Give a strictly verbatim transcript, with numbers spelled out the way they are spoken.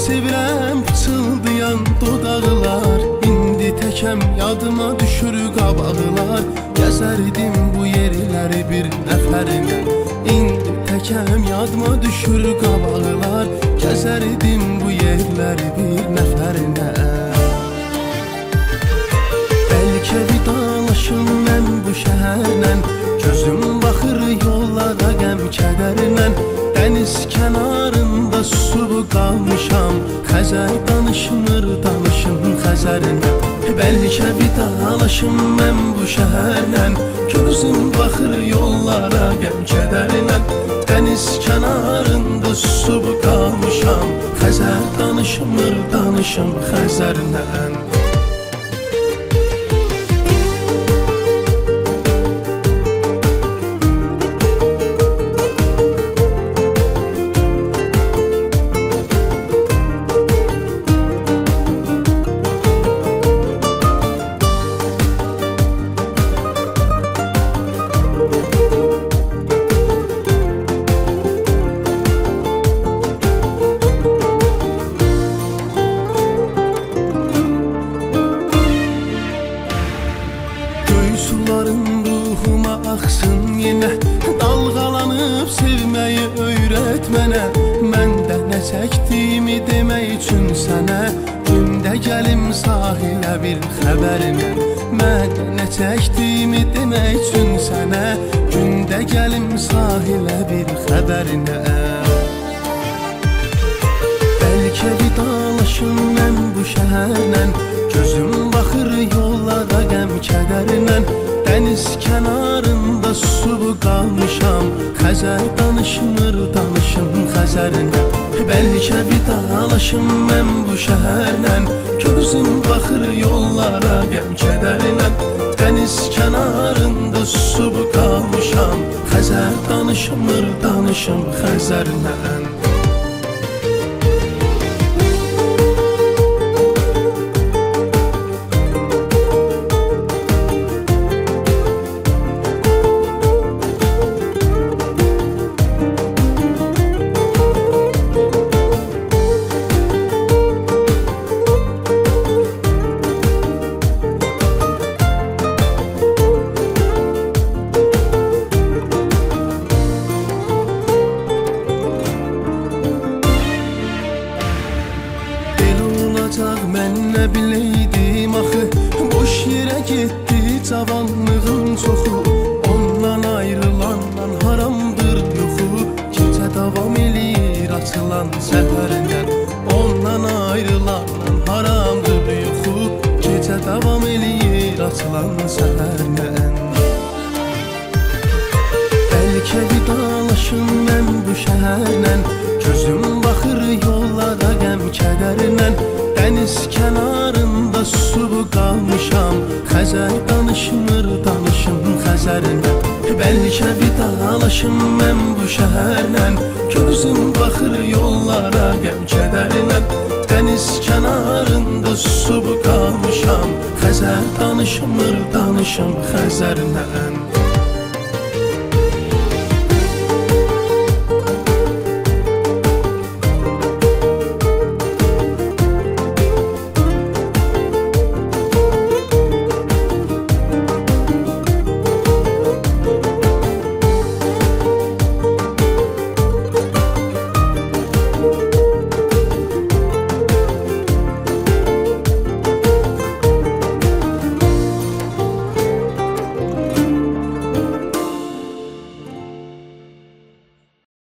sevirəm pıçıldayan dodaqlar. İndi təkəm yadıma düşür qabaqlar. Gəzərdim bu yerləri bir nəfərinə. İndi təkəm yadıma düşür qabaqlar. Gəzərdim bu yerləri bir nəfərinə. Bəlkə vidalaşım mən bu şəhərlə. Gözüm baxır yollara qəm kədərlə. Dəniz kənarında su qalmışam. Xəzər danışmır danışım Xəzərinə. Bəlkə vidalaşım mən bu şəhərlə. Gözüm baxır yollara qəm kədərlə. Dəniz kənarında su qalmışam. Xəzər danışmır danışım Xəzərinə. Suların ruhuma axsın yenə. Dalğalanıb sevməyi öyrət mənə. Mən də nə çəkdiyimi demək üçün sənə. Gündə gəlim sahilə bir xəbərimə. Mən də nə çəkdiyimi demək üçün sənə. Gündə gəlim sahilə bir xəbərinə. Bəlkə vidalaşım mən bu şəhərlə. Gözüm baxır yollara qəm kədərlə. Dəniz kənarında su qalmışam. Xəzər danışmır danışım Xəzərinə. Bəlkə vidalaşım mən bu şəhərlə. Gözüm baxır yollara qəm kədərlə. Dəniz kənarında su qalmışam. Xəzər danışmır danışım Xəzərinə. Mən nə biləydim axı. Boş yerə getdi cavanlığın çoxu. Ondan ayrılandan haramdır yoxu. Gecə davam eləyir açılan səhərindən. Ondan ayrılandan haramdır yoxu. Gecə davam eləyir açılan səhərindən. Bəlkə vidalaşım mən bu şəhərlə. Gözüm baxır yollara qəm kədərlə. Dəniz kənarında su qalmışam. Xəzər danışmır danışım Xəzərinə. Bəlkə vidalaşım mən bu şəhərlə. Gözüm baxır yollara qəm kədərlə. Dəniz kənarında su qalmışam. Xəzər danışmır danışım Xəzərinə.